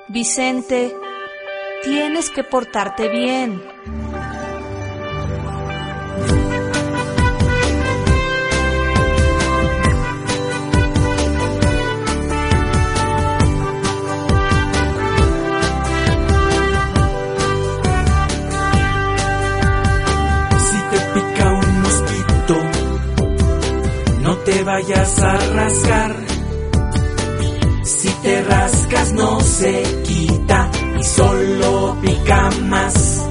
Vicente, tienes que portarte bien. Si te pica un mosquito, no te vayas a rascar. Si te rascas no se quita y solo pica más.